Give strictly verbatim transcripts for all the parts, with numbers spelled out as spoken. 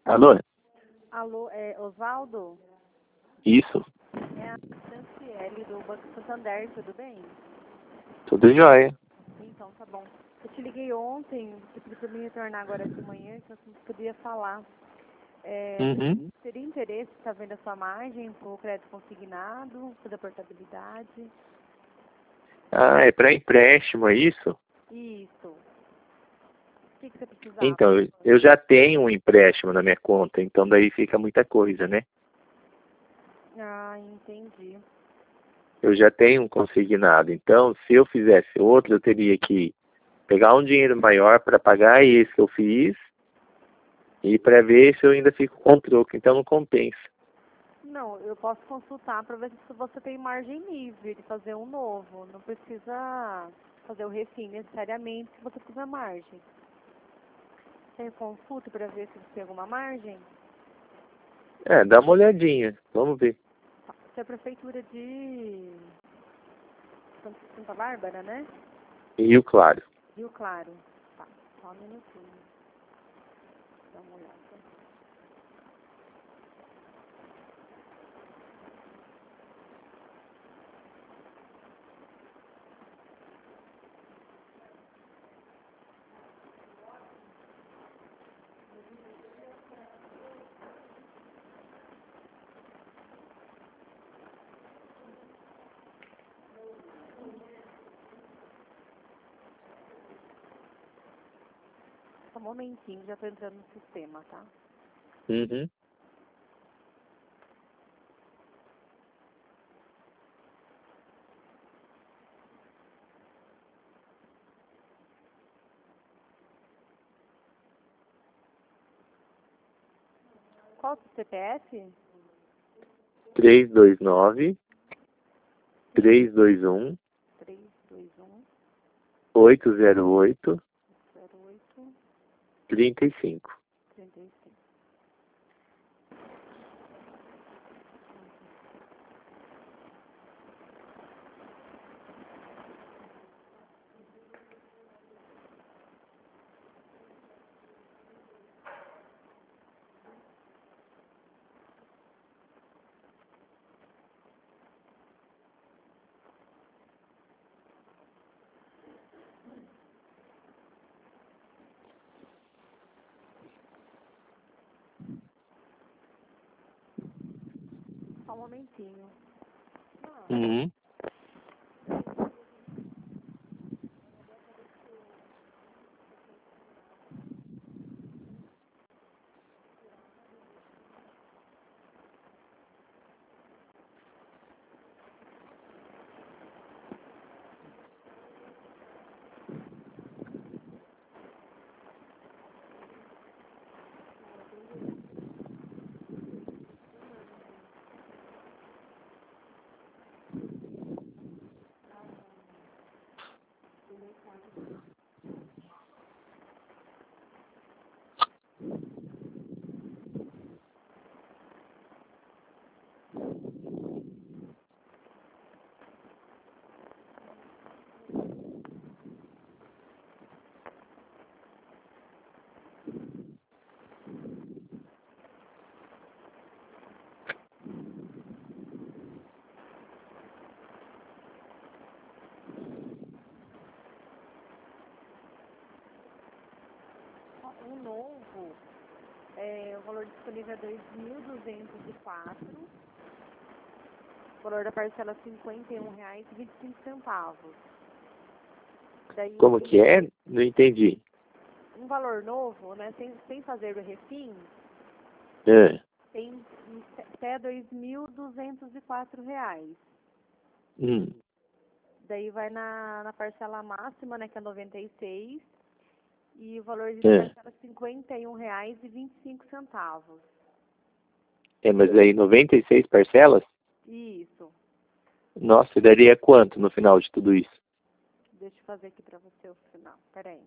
Alô? Alô, é Osvaldo? Isso. É a Franciele do Banco Santander, tudo bem? Tudo jóia. Então, tá bom. Eu te liguei ontem, você pediu pra me retornar agora de manhã, então você podia falar. É, Uhum. Teria interesse em estar vendo a sua margem para o crédito consignado, fazer a portabilidade? Ah, é para empréstimo, é isso? Isso. O que, que você precisava? Então, eu- eu já tenho um empréstimo na minha conta, então daí fica muita coisa, né? Ah, entendi. Eu já tenho um consignado, então se eu fizesse outro, eu teria que pegar um dinheiro maior para pagar esse que eu fiz e para ver se eu ainda fico com troco, então não compensa. Não, eu posso consultar para ver se você tem margem livre de fazer um novo. Não precisa fazer o refim necessariamente se você tiver margem. Tem consulta para ver se você tem alguma margem? É, dá uma olhadinha, vamos ver. Você é a prefeitura de Santa Santa Bárbara, né? Rio Claro. Rio Claro. Tá, só um minutinho. Dá uma olhada. Só um momentinho, já tô entrando no sistema, tá? Uhum. Qual o seu C P F? três dois nove, três dois um, três dois um oito zero oito, zero oito trinta e cinco. três cinco. Só um momentinho. Uhum. Um novo, é, o valor disponível é dois mil duzentos e quatro. O valor da parcela é cinquenta e um reais e vinte e cinco centavos. Daí, Como que é? Não entendi. um valor novo, né, sem, sem fazer o refim, É. tem até dois mil duzentos e quatro reais. Hum. Daí vai na, na parcela máxima, né, que é noventa e seis, e o valor de É. parcela é cinquenta e um reais e vinte e cinco centavos. É, mas aí noventa e seis parcelas? Isso. Nossa, e daria quanto no final de tudo isso? Deixa eu fazer aqui pra você o final. Peraí.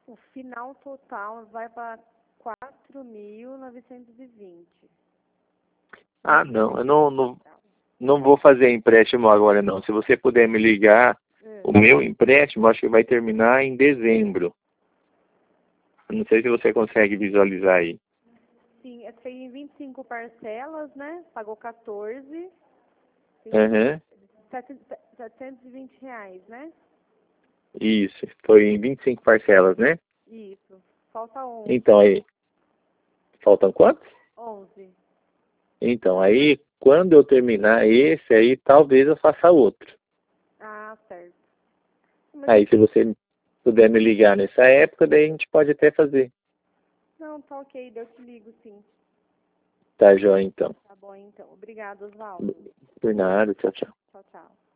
O final total vai para quatro mil novecentos e vinte. Ah, não, eu não, não, não vou fazer empréstimo agora não. Se você puder me ligar, É. o meu empréstimo acho que vai terminar em dezembro. Não sei se você consegue visualizar aí. Sim, é feito em vinte e cinco parcelas, né? Pagou quatorze. Uhum. setecentos e vinte reais, né? Isso, foi em vinte e cinco parcelas, né? Isso. Falta onze. Então aí, faltam quantos? onze. Então aí, quando eu terminar esse aí, talvez eu faça outro. Ah, certo. Mas Aí se você puder me ligar nessa época, daí a gente pode até fazer. não, tá ok, eu te ligo sim. Tá, joia, então. Tá bom, então. Obrigada, Osvaldo. Por nada, tchau, tchau. Tchau, tchau.